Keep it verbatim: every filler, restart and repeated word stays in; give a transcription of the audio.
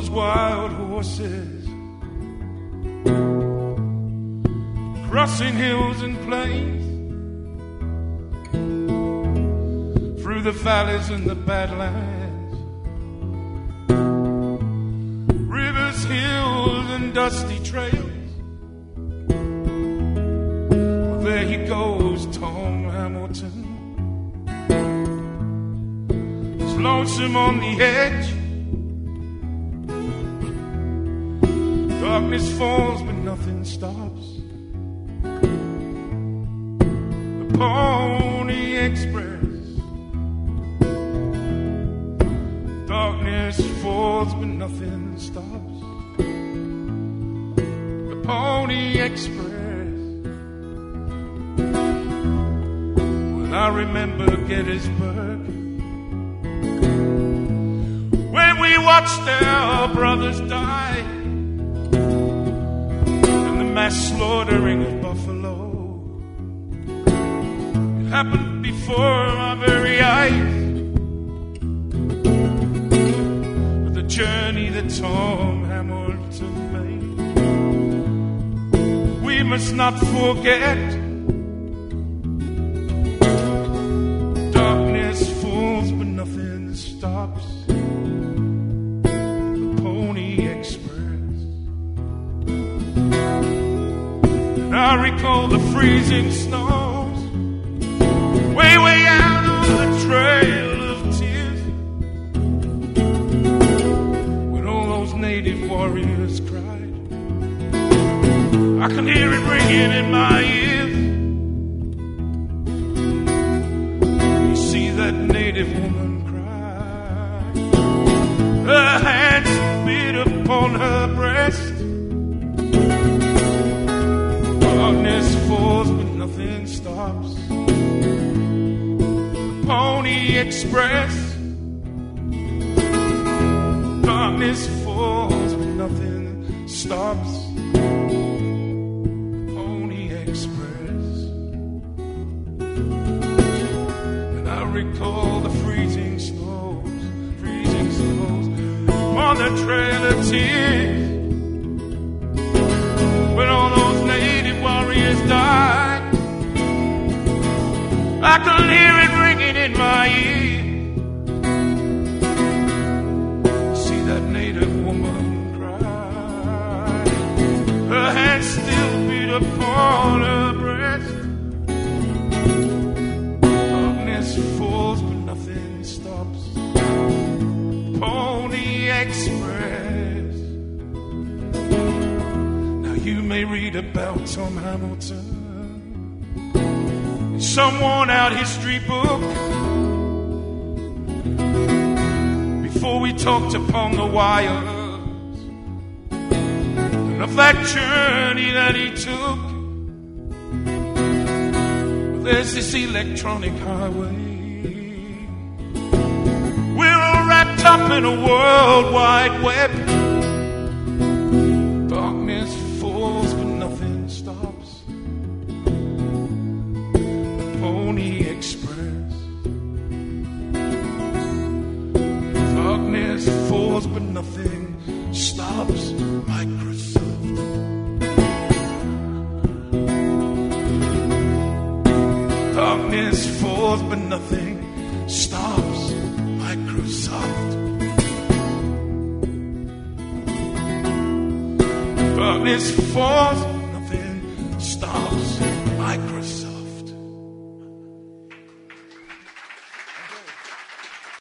those wild horses, crossing hills and plains, through the valleys and the badlands, rivers, hills and dusty trails. Well, there he goes, Tom Hamilton, he's lonesome on the edge. Darkness falls but nothing stops. The Pony Express. Darkness falls but nothing stops. The Pony Express. Well, I remember Gettysburg, when we watched our brothers die, and the mass slaughtering of Buffalo. It happened before our very eyes. But the journey that Tom Hamilton made, we must not forget. Darkness falls but nothing stops. The Pony Express. And I recall the freezing snows, way, way out on the trail of tears, when all those native warriors cried. I can hear it ringing in my ears. You see that native woman cry, her hands beat upon her breast. Darkness falls but nothing stops. Pony Express. Darkness falls but nothing stops. Pony Express. And I recall the freezing snows, freezing snows on the Trail of Tears, when all those native warriors died. I can hear it ringing in my ear. See that native woman cry, her hands still beat upon her breast. Darkness falls but nothing stops. Pony Express. Now you may read about Tom Hamilton, some worn out history book, before we talked upon the wires, and of that journey that he took. There's this electronic highway, we're all wrapped up in a world wide web. Darkness falls but nothing stops. Pony Express. Darkness falls but nothing stops. Microsoft. Darkness falls but nothing stops. Microsoft. Darkness falls but nothing stops. Microsoft.